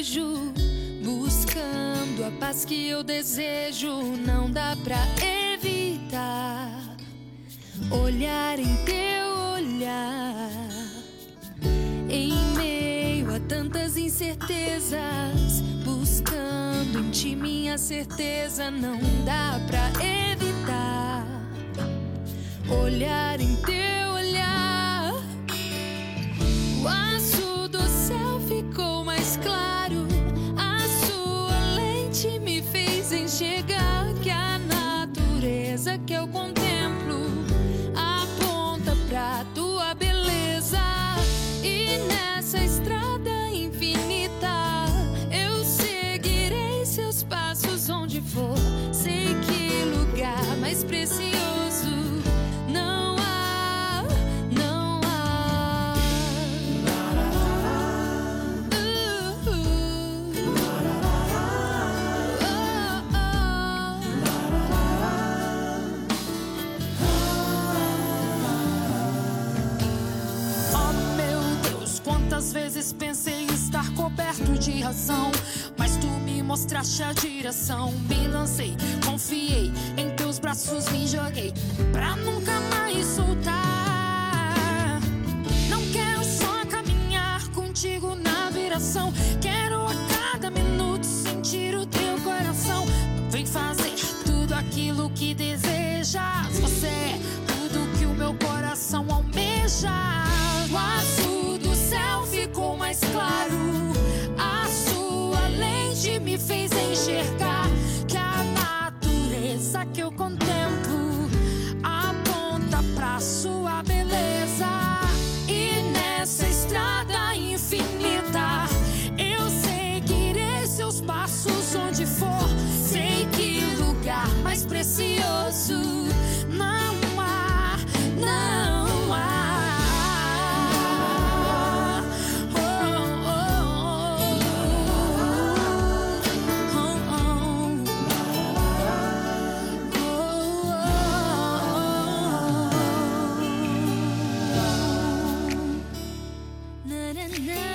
vejo, buscando a paz que eu desejo. Não dá pra evitar olhar em teu olhar. Em meio a tantas incertezas, buscando em ti minha certeza. Não dá pra evitar olhar em teu olhar. O azul do céu ficou mais claro, a sua lente me fez enxergar que a natureza que eu contemplo aponta pra tua beleza. E nessa estrada infinita eu seguirei seus passos onde for. Sei que lugar mais precioso não há, não há. Oh meu Deus, quantas vezes pensei estar coberto de razão, mas tu me mostraste a direção. Me lancei, confiei, em teus braços me joguei, pra nunca mais soltar. Não quero só caminhar contigo na viração, quero a cada minuto sentir o teu coração. Vem fazer tudo aquilo que desejas, você é tudo que o meu coração almeja. O azul do céu ficou mais claro, a sua lente me fez enxergar que a natureza que eu contemplo aponta pra sua beleza. E nessa estrada infinita eu seguirei seus passos onde for. Sei que lugar mais precioso não há, não há. Na, na, na.